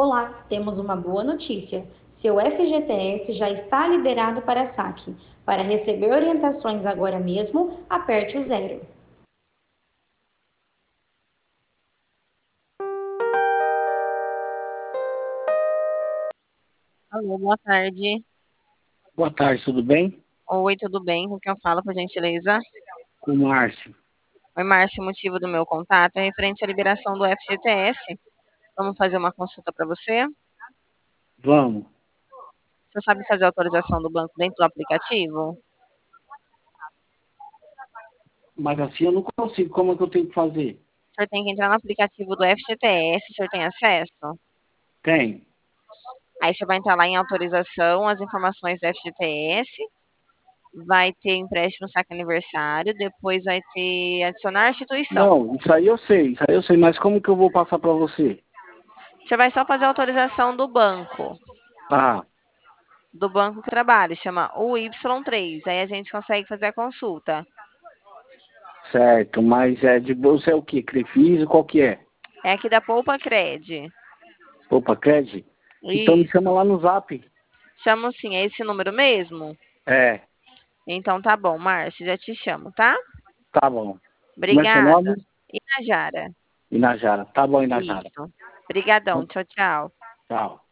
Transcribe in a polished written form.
Olá, temos uma boa notícia. Seu FGTS já está liberado para saque. Para receber orientações agora mesmo, aperte o zero. Alô, boa tarde. Boa tarde, tudo bem? Oi, tudo bem? Com quem eu falo, por gentileza? Com o Márcio. Oi, Márcio, o motivo do meu contato é referente à liberação do FGTS. Vamos fazer uma consulta para você? Vamos. Você sabe fazer a autorização do banco dentro do aplicativo? Mas assim eu não consigo. Como é que eu tenho que fazer? O senhor tem que entrar no aplicativo do FGTS, o senhor tem acesso? Tem. Aí você vai entrar lá em autorização, as informações do FGTS, vai ter empréstimo saque aniversário, depois vai ter adicionar instituição. Não, isso aí eu sei, mas como que eu vou passar para você? Você vai só fazer a autorização Ah, do banco que trabalha, chama UY3. Aí a gente consegue fazer a consulta. certo, mas é de você é o quê? Crefisa, qual que é? É aqui da Poupa Cred. Opa, Cred? Então me chama Isso. lá no Zap. Chamo sim, é esse número mesmo? É, Então tá bom, Márcio, já te chamo, tá? tá bom. Como é seu Obrigada. nome? Inajara. Inajara. Tá bom, Inajara. Isso. Obrigadão. Então, Tchau, tchau. tchau.